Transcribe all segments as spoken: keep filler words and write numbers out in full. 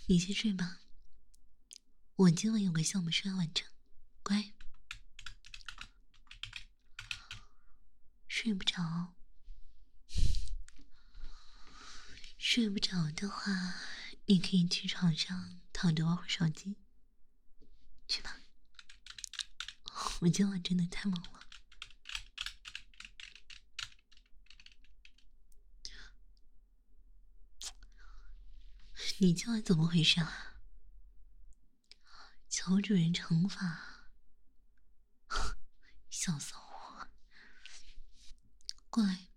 你先睡吧，我今晚有个项目需要完成，乖。睡不着，睡不着的话，你可以去床上躺着玩会手机，去吧。我今晚真的太忙了。你今晚怎么回事啊？求主人惩罚，小骚货，过来。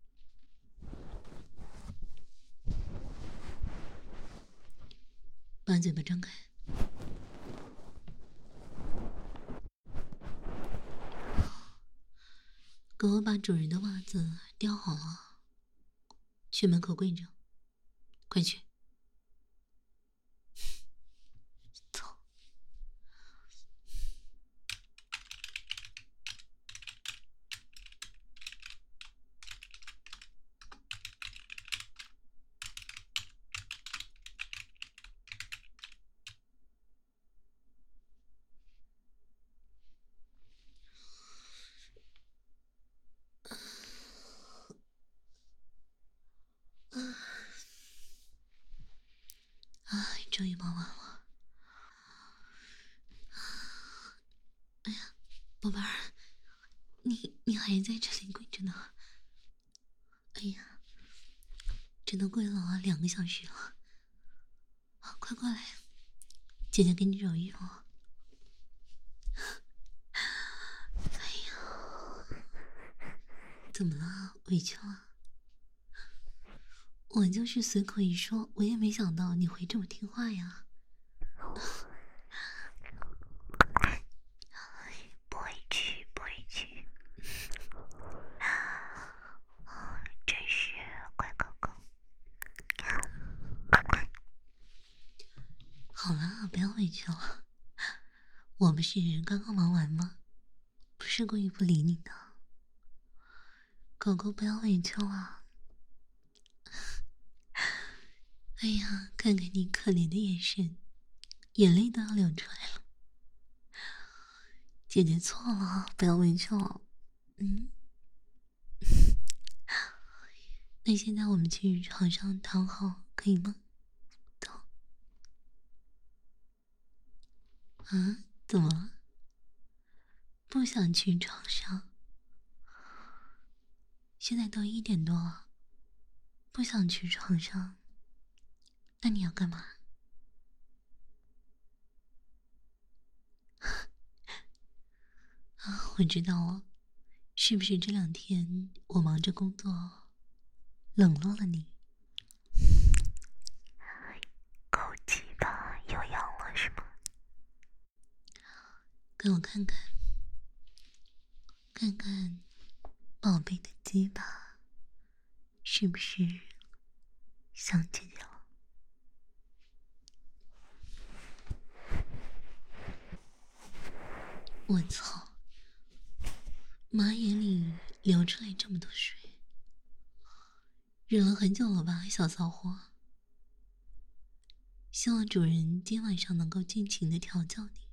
把嘴巴张开。给我把主人的袜子叼好了，去门口跪着，快去。走。啊，终于忙完了。哎呀，宝贝儿，你你还在这里跪着呢。哎呀，真的跪了啊，两个小时了。啊，快过来，姐姐给你揉一揉。哎呀，怎么了？委屈了？我就是随口一说，我也没想到你会这么听话呀。 不委屈，不委屈，真是乖狗狗。 好了，不要委屈了。我不是刚刚忙完吗？不是故意不理你的。狗狗不要委屈了。哎呀，看看你可怜的眼神，眼泪都要流出来了。姐姐错了，不要委屈了。嗯，那现在我们去床上躺好，可以吗？走。啊？怎么了？不想去床上？现在都一点多了，不想去床上，那你要干嘛？啊，我知道了，是不是这两天我忙着工作，冷落了你？ 狗鸡巴又痒了是吗？ 给我看看，看看宝贝的鸡巴，是不是想姐姐了？我操！马眼里流出来这么多水，忍了很久了吧，小骚货？希望主人今晚上能够尽情的调教你。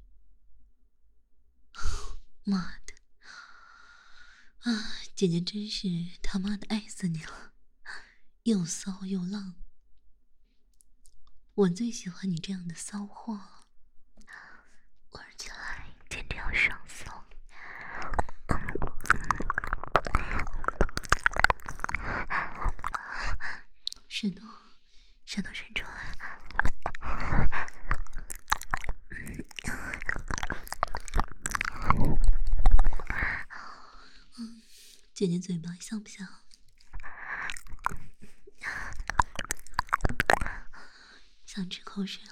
妈的！啊，姐姐真是他妈的爱死你了，又骚又浪，我最喜欢你这样的骚货了。 玩起来简直要上骚。 舌头，舌头伸出来。嗯，姐姐嘴巴香不香？想吃口水了。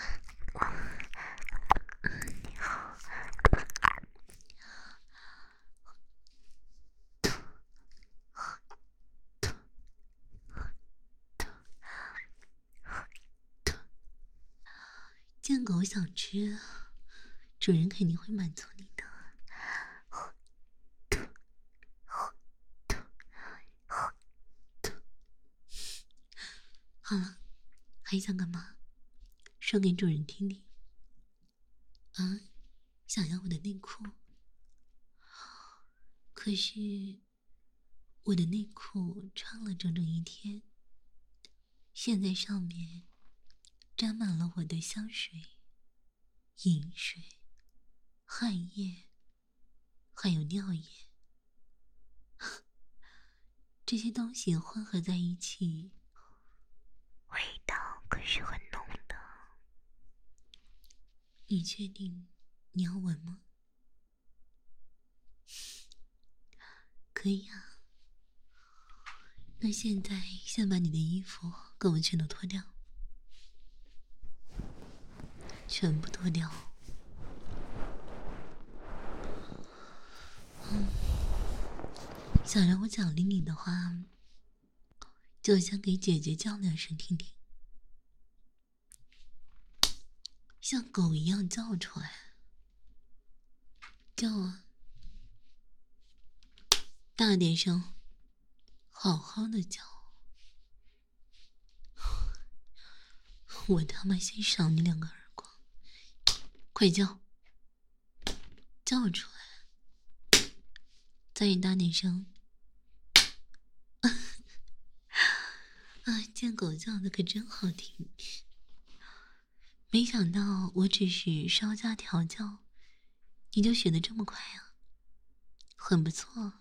你好。 见狗想吃，主人肯定会满足你的。好了，还想干嘛？ 说给主人听听。啊，想要我的内裤？可是我的内裤穿了整整一天，现在上面沾满了我的香水、饮水、汗液，还有尿液。这些东西混合在一起， 味道可是很浓的。 你确定你要闻吗？可以啊。那现在先把你的衣服给我全都脱掉，全部脱掉。嗯，想让我奖励你的话，就先给姐姐叫两声听听，像狗一样叫出来，叫啊，大点声，好好的叫。我他妈先赏你两个耳光，快叫，叫出来，再大点声。啊，见狗叫的可真好听。没想到我只是稍加调教，你就学得这么快啊，很不错。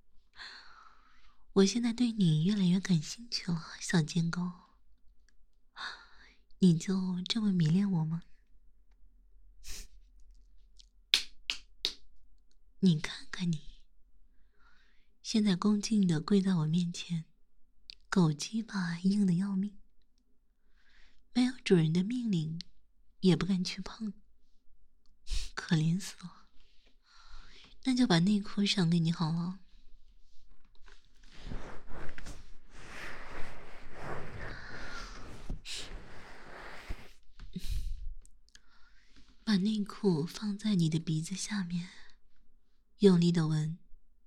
我现在对你越来越感兴趣了，小贱狗。你就这么迷恋我吗？你看看你，现在恭敬的跪在我面前，狗鸡巴硬的要命，没有主人的命令也不敢去碰，可怜死了。那就把内裤赏给你好了。把内裤放在你的鼻子下面，用力的闻。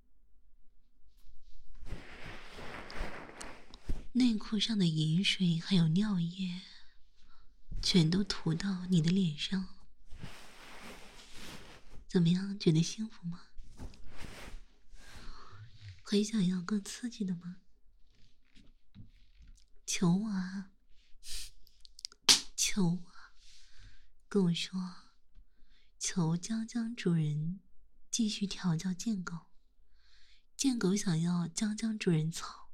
内裤上的饮水还有尿液，全都涂到你的脸上。怎么样，觉得幸福吗？还想要更刺激的吗？求我啊！求我！跟我说，求江江主人继续调教贱狗。贱狗想要江江主人操，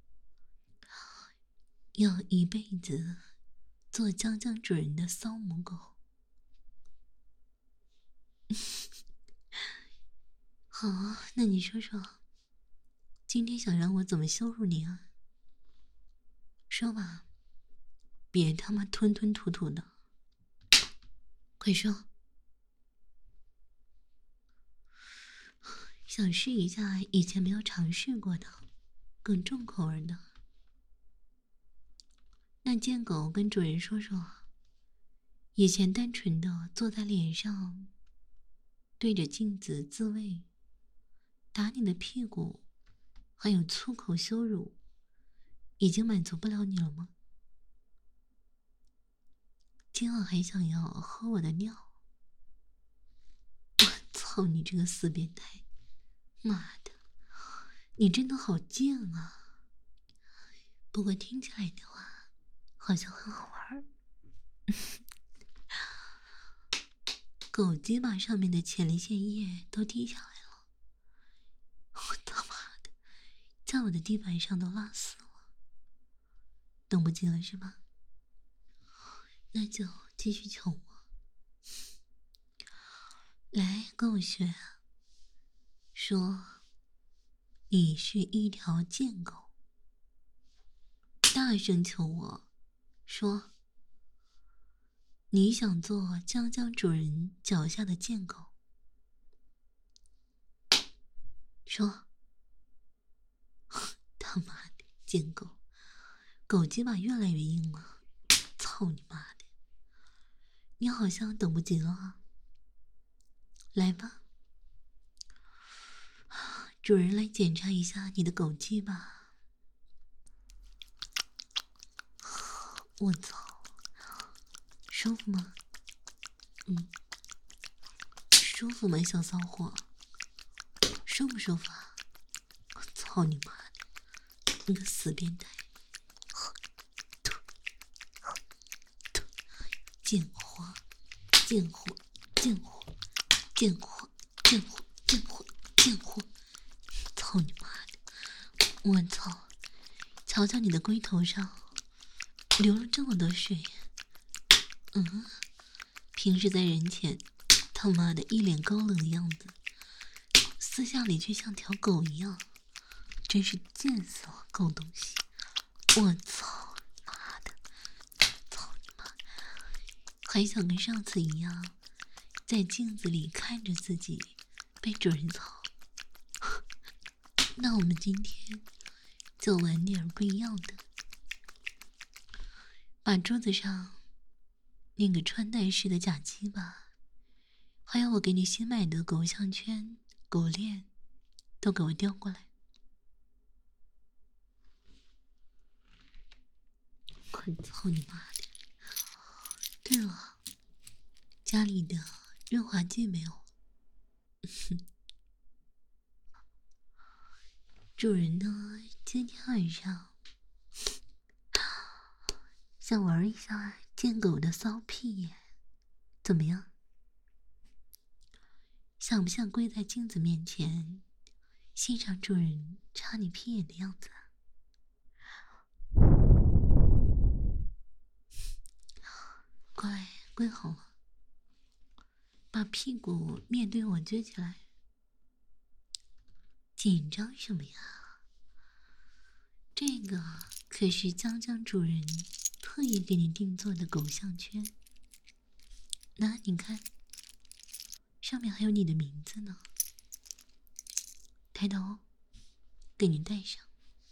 要一辈子做江江主人的骚母狗。好，那你说说，今天想让我怎么羞辱你啊？说吧，别他妈吞吞吐吐的，快说！想试一下以前没有尝试过的，更重口味的。那贱狗跟主人说说，以前单纯的坐在脸上，对着镜子自慰，打你的屁股，还有粗口羞辱，已经满足不了你了吗？今晚还想要喝我的尿？我操你这个死变态！妈的，你真的好贱啊！不过听起来的话，好像很好玩。狗鸡巴上面的前列腺液都滴下来了，我他妈的，在我的地板上都拉丝了，等不及了是吧？那就继续求我，来跟我学啊！说你是一条贱狗，大声求我，说你想做江江主人脚下的贱狗，说他妈的贱狗，狗鸡巴越来越硬了，操你妈的！你好像等不及了啊，来吧，主人来检查一下你的狗鸡吧。我操，舒服吗？ 嗯，舒服吗，小骚货？舒不舒服啊？我操你妈的！你个死变态！贱货！贱货！贱货！贱货！贱货！贱货！贱货！操你妈的！我操！瞧瞧你的龟头上流了这么多水，嗯，平时在人前他妈的一脸高冷的样子，私下里却像条狗一样，真是贱死了，狗东西！我操，妈的，操你妈！还想跟上次一样，在镜子里看着自己被主人操？那我们今天就玩点不一样的，把桌子上那个穿戴式的假鸡巴，还有我给你新买的狗项圈、狗链，都给我调过来。快操你妈的！对了，家里的润滑剂没有？主人呢？今天晚上想玩一下贱狗的骚屁眼，怎么样？想不想跪在镜子面前，欣赏主人插你屁眼的样子啊？乖，跪好了，把屁股面对我撅起来。紧张什么呀？这个可是江江主人特意给你定做的狗项圈，那你看，上面还有你的名字呢。抬头，给你戴上。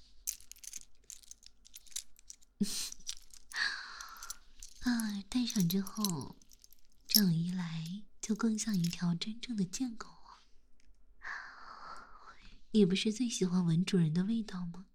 啊，戴上之后，这样一来就更像一条真正的贱狗啊！你不是最喜欢闻主人的味道吗？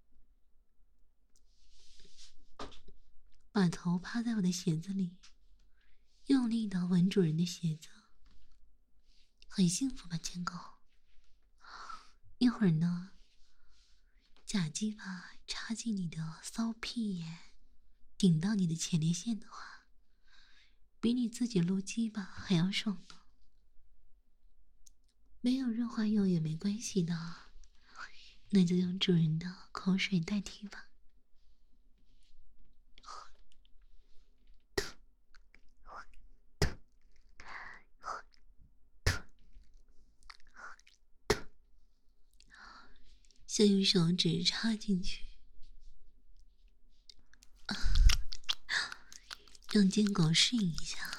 把头趴在我的鞋子里，用力的闻主人的鞋子，很幸福吧，贱狗？一会儿呢，假鸡巴插进你的骚屁眼，顶到你的前列腺的话，比你自己撸鸡巴还要爽呢。没有润滑油也没关系的，那就用主人的口水代替吧。先用手指插进去，啊，让贱狗适应一下。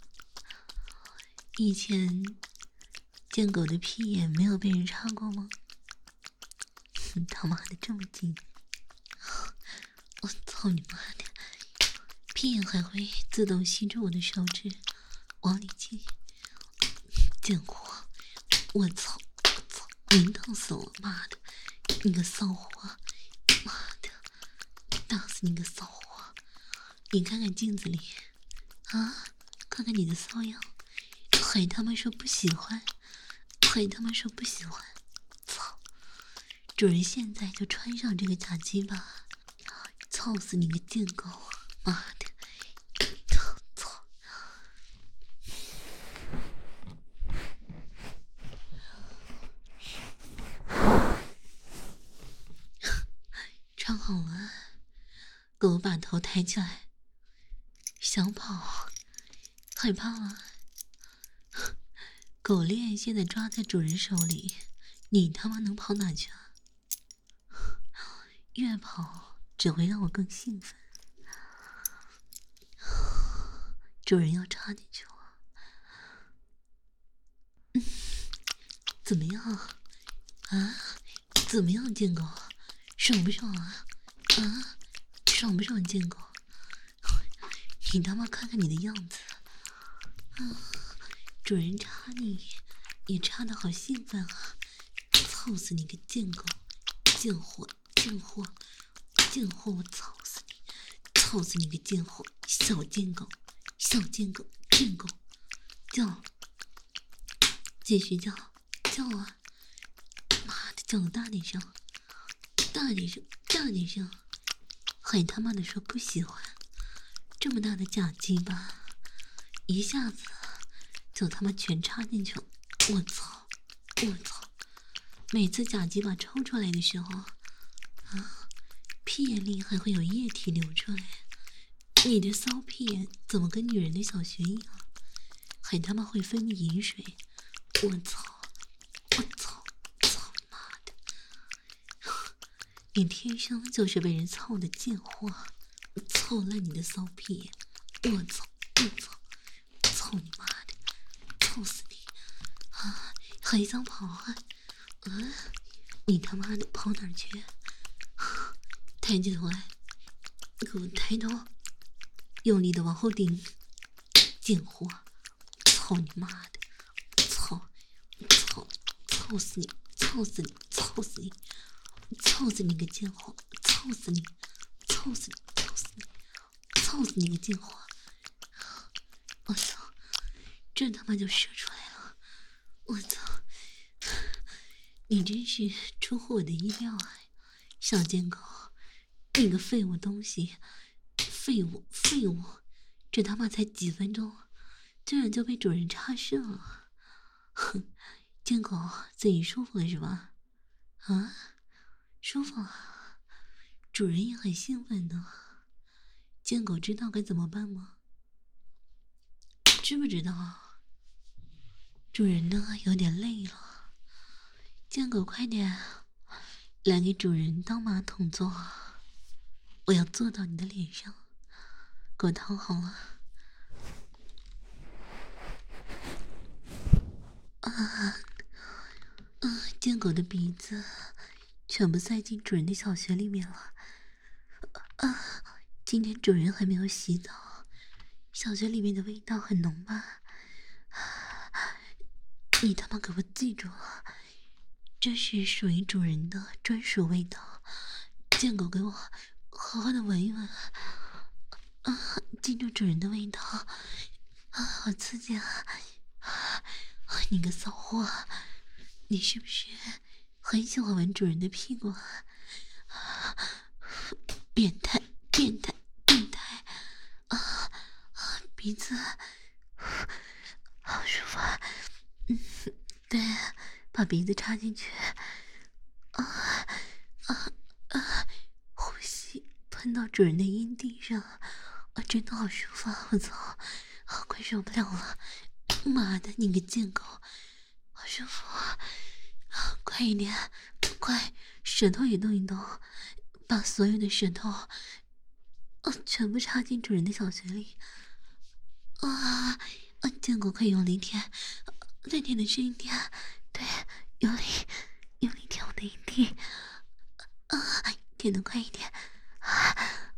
以前贱狗的屁眼没有被人插过吗？他妈的这么近！我操你妈的！屁眼还会自动吸住我的手指往里进，贱货！我操！我操！淋烫死了！妈的！你个骚货！妈的！打死你个骚货！你看看镜子里，啊，看看你的骚样，还他妈说不喜欢，还他妈说不喜欢！操！主人现在就穿上这个假鸡巴，操死你个贱狗！妈的！操！穿好了，狗把头抬起来，想跑，害怕了。狗链现在抓在主人手里，你他妈能跑哪去啊？越跑只会让我更兴奋。主人要插进去了，嗯，怎么样啊？怎么样，贱狗，爽不爽啊？啊，爽不爽，贱狗？你他妈看看你的样子，啊，主人插你也插得好兴奋啊！操死你个贱狗，贱货，贱货，贱货！我操死你！操死你个贱货，小贱狗，小贱狗，贱狗， 叫，继续叫，叫啊！妈的，叫的大点声，大点声，大点声！还他妈的说不喜欢，这么大的假鸡巴，一下子就他妈全插进去了！我操，我操！每次假鸡巴抽出来的时候，啊，屁眼里还会有液体流出来。你的骚屁眼怎么跟女人的小穴一样，还他妈会分泌饮水？我操！我操！操你妈的！你天生就是被人操的贱货，操烂你的骚屁眼！我操！我操！操你妈的！操死你！啊，还想跑啊？嗯、啊，你他妈的跑哪儿去？抬起头来，给我抬头，用力的往后顶！贱货！操你妈的！操！操！操死你！操死你！操死你！操死你个贱货！操死你！操死你！操死你！操死你个贱货！我操！这他妈就射出来了！我操！你真是出乎我的意料啊，小贱狗！你个废物东西！废物！废物！这他妈才几分钟，居然就被主人插射了！哼！贱狗自己舒服了是吧？啊，舒服啊！主人也很兴奋呢。贱狗知道该怎么办吗？知不知道？主人呢有点累了，贱狗快点来给主人当马桶坐，我要坐到你的脸上，给我躺好了。啊啊！贱狗的鼻子全部塞进主人的小穴里面了。啊！今天主人还没有洗澡，小穴里面的味道很浓吧？你他妈给我记住了，这是属于主人的专属味道。贱狗给我好好的闻一闻。啊！记住主人的味道。啊，好刺激啊！啊，你个骚货，你是不是很喜欢闻主人的屁股啊？变态，变态，变态！啊啊，鼻子好舒服啊！嗯，对，把鼻子插进去，啊啊啊！呼吸喷到主人的阴蒂上，啊，真的好舒服啊！我操，啊，快受不了了！妈的，你个贱狗，好舒服啊！啊，快一点，快，舌头也动一动，把所有的舌头，啊，全部插进主人的小穴里。啊啊！贱狗，快用力舔，再舔的深一点，对，用力，用力舔我的阴蒂，啊，舔得快一点，啊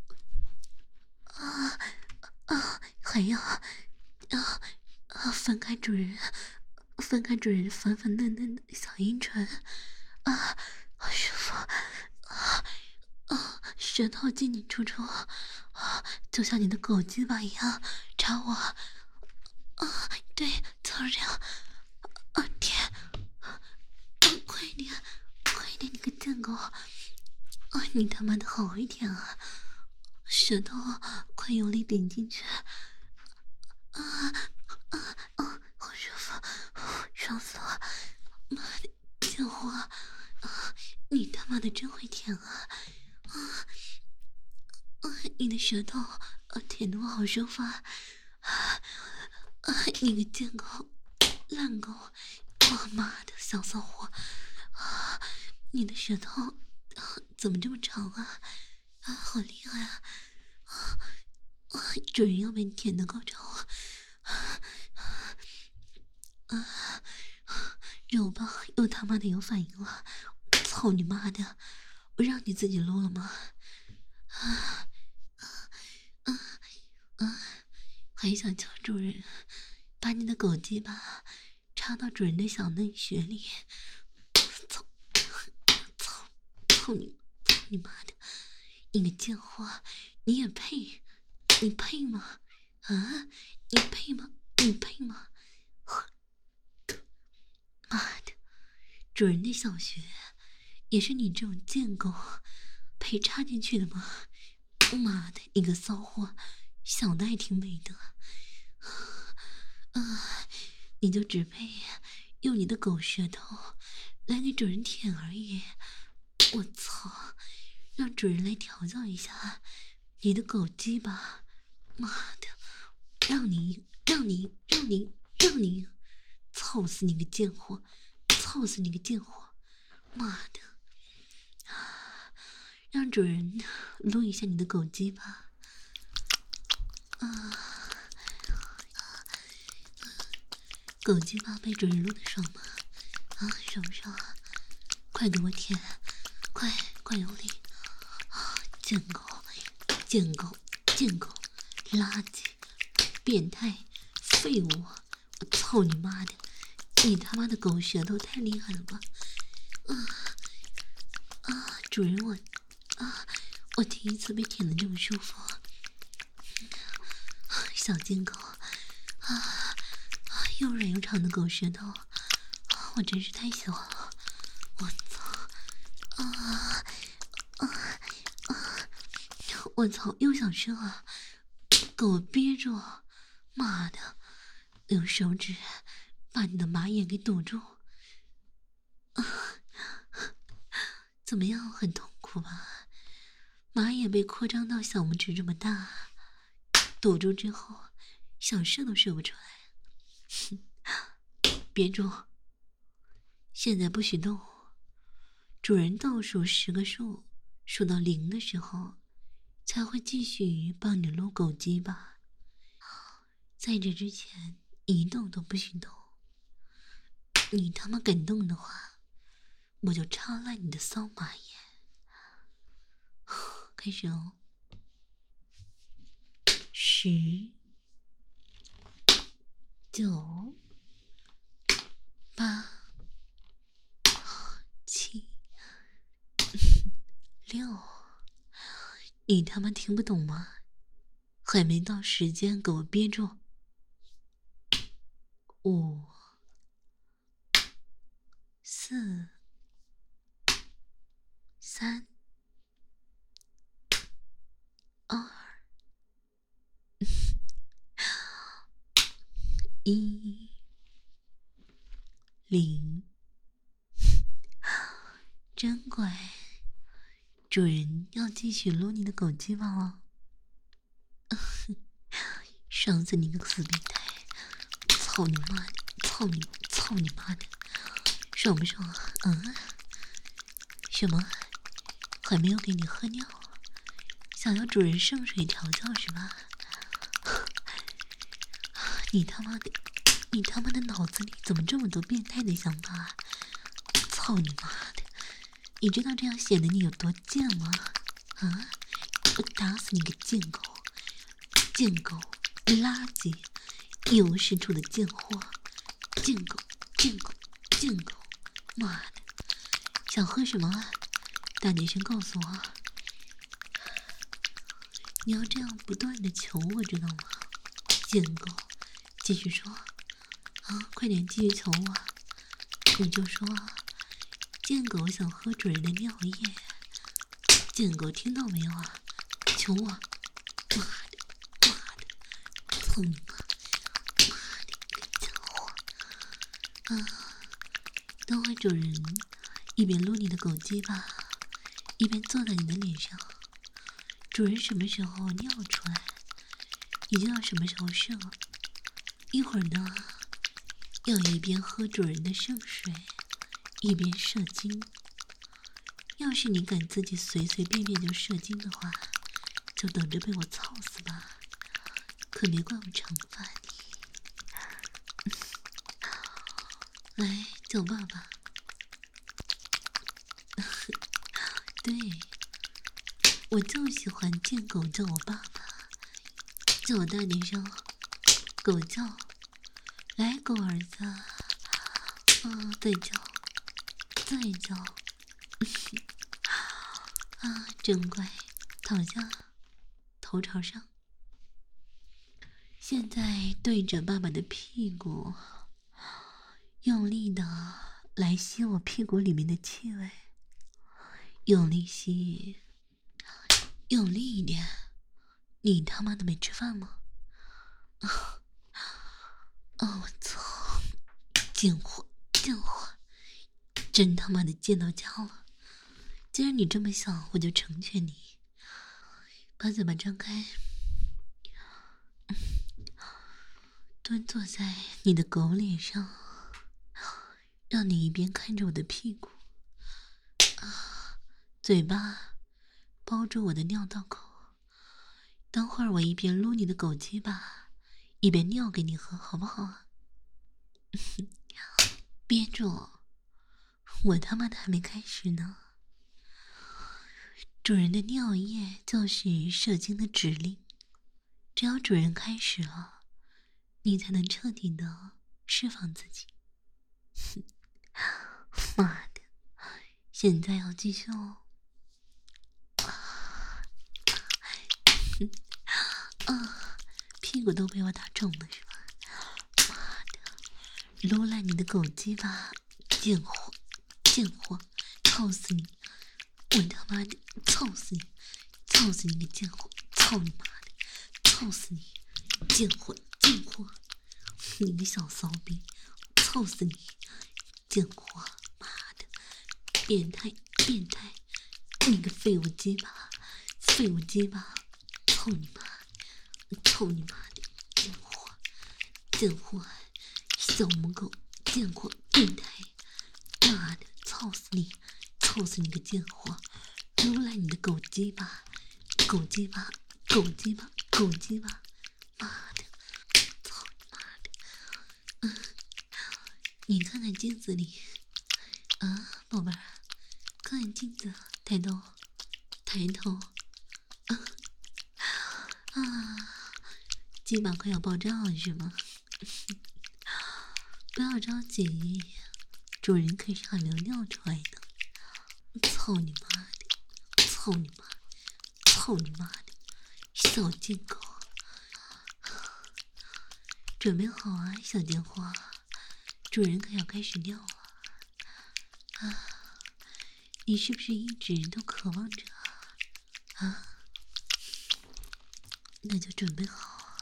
啊啊！还要，啊啊！分开主人，分开主人粉粉嫩嫩的小阴唇，啊，好舒服，啊啊！舌头进进出出，啊，就像你的狗鸡巴一样插我。啊，对，就是这样。啊，天！啊，快点，快点，你个贱狗！啊，你他妈的好一点啊！舌头快用力顶进去！啊啊啊！好舒服，爽死了！妈的，贱货！啊，你他妈的真会舔啊！啊啊！你的舌头啊，舔得我好舒服啊！啊！你个贱狗，烂狗！我妈的小骚货！啊！你的舌头、啊、怎么这么长啊？啊，好厉害啊！啊啊！主人要被你舔的高潮啊！啊！肉棒又他妈的有反应了！操你妈的！我让你自己撸了吗？啊啊啊啊！还想叫主人把你的狗鸡巴插到主人的小嫩穴里？操！操！操你！操你妈的！你个贱货！你也配？你配吗？啊？你配吗？你配吗？ 妈的，主人的小学也是你这种贱狗陪插进去的吗？妈的，你个骚货，小的还挺美的。啊，你就只配用你的狗舌头来给主人舔而已。我操，让主人来调教一下你的狗鸡吧。妈的，让你让你让你让你操死你个贱货，操死你个贱货。妈的，让主人撸一下你的狗鸡吧。啊，狗鸡巴被主人撸的爽吗？啊，爽不爽？快给我舔，快快用力！啊，贱狗，贱狗，贱狗，垃圾，变态，废物！我操你妈的！你他妈的狗舌头太厉害了吧！啊啊，主人我啊，我第一次被舔的这么舒服。小贱狗啊！又软又长的狗舌头，我真是太喜欢了！我操！啊啊啊！我操！又想生啊！给我憋住！妈的，用手指把你的马眼给堵住！啊，怎么样？很痛苦吧？马眼被扩张到小拇指这么大，堵住之后，想射都射不出来。憋住！现在不许动。主人倒数十个数，数到零的时候，才会继续帮你撸狗鸡吧。在这之前，一动都不许动。你他妈敢动的话，我就插烂你的骚马眼。开始哦。十、九、八、七、六，你他妈听不懂吗？还没到时间，给我憋住。五、四、三、二、一、零。真乖，主人要继续撸你的狗鸡巴了。爽死你个死变态！操你妈的！操你！操你妈的！爽不爽啊？嗯？什么？还没有给你喝尿？想要主人圣水调教是吧？你他妈的！你他妈的脑子里怎么这么多变态的想法？操你妈的！你知道这样显得你有多贱吗？啊！我打死你个贱狗！贱狗！垃圾！一无是处的贱货！贱狗！贱狗！贱狗！妈的！想喝什么啊？大点声告诉我！你要这样不断的求我，知道吗？贱狗！继续说！啊，快点继续求我！你就说，贱狗想喝主人的尿液。贱狗听到没有啊？求我！妈的！妈的！操你妈！妈的，个家伙！啊！等会主人一边撸你的狗鸡巴，一边坐在你的脸上。主人什么时候尿出来，你就要什么时候射。一会儿呢，要一边喝主人的圣水，一边射精。要是你敢自己随随便便就射精的话，就等着被我操死吧！可别怪我惩罚你。来，叫爸爸。对，我就喜欢见狗叫我爸爸，叫我大点声，狗叫，来狗儿子，啊，再叫，再叫，啊，真乖，躺下，头朝上，现在对着爸爸的屁股， 用力的来吸我屁股里面的气味，用力吸，用力一点。你他妈的没吃饭吗？啊！哦，我操！贱货，贱货，真他妈的贱到家了！既然你这么想，我就成全你。把嘴巴张开，蹲坐在你的狗脸上，让你一边看着我的屁股，啊，嘴巴包住我的尿道口。等会儿我一边撸你的狗鸡巴，一边尿给你喝，好不好啊？憋住！我他妈的还没开始呢。主人的尿液就是射精的指令，只要主人开始了，你才能彻底的释放自己。妈的，现在要继续哦。啊，屁股都被我打肿了是吧？妈的，撸烂你的狗鸡巴，贱货，贱货，操死你！我他妈的操死你！操死你个贱货！操你妈的！操死你！贱货！贱货！你个小骚逼！操死你！贱货！妈的！变态！变态！你个废物鸡巴！废物鸡巴！操你妈！操你妈的！贱货！贱货！小母狗！贱货！变态！妈的！操死你！操死你个贱货！撸烂你的狗鸡巴！狗鸡巴！狗鸡巴！狗鸡巴！妈的！操你妈的！嗯，你看看镜子里，啊，宝贝儿，看看镜子，抬头，抬头，啊，啊，鸡巴快要爆炸了是吗？不要着急，主人可是还没有尿出来的。操你妈的！操你妈！操你妈的！小贱狗！准备好啊，小贱货！主人可要开始尿了啊！你是不是一直都渴望着啊？那就准备好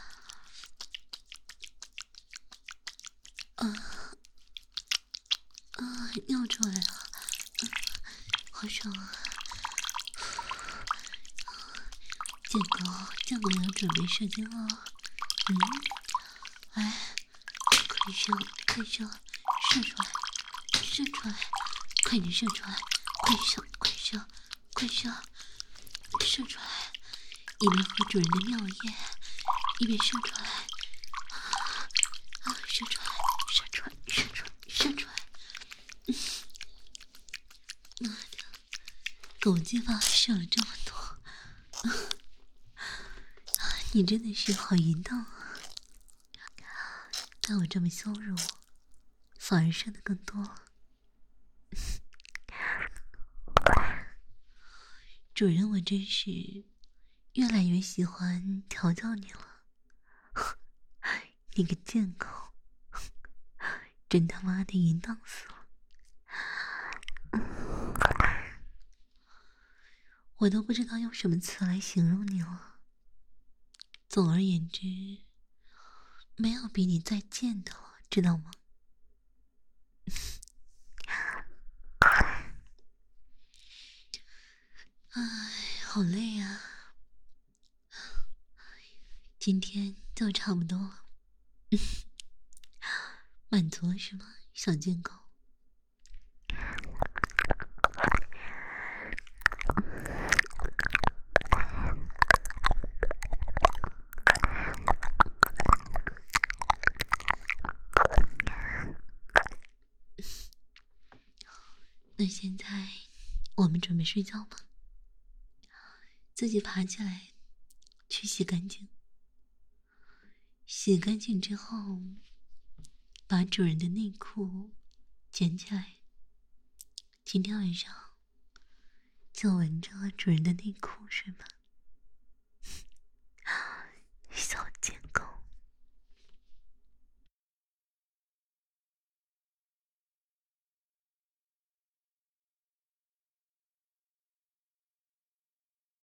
啊！啊，尿出来了，啊，好爽啊！贱狗，贱狗要准备射精了，嗯，来，快射，快射，射出来，射出来，快点射出来，快射，快射，快射，射出来！一边喝主人的尿液，一边射出来，啊，射出来，射出来，射出来，射出来！嗯，妈的，狗鸡巴射了这么多，嗯，你真的是好淫荡啊！看我这么羞辱，反而射的更多。主人，我真是越来越喜欢调教你了。你个贱狗，真他妈的淫荡死了！我都不知道用什么词来形容你了。总而言之，没有比你再贱的了，知道吗？唉，好累啊！今天就差不多了，满足了是吗，小贱狗？那现在我们准备睡觉吧。自己爬起来，去洗干净。洗干净之后，把主人的内裤捡起来。今天晚上就闻着主人的内裤睡吧。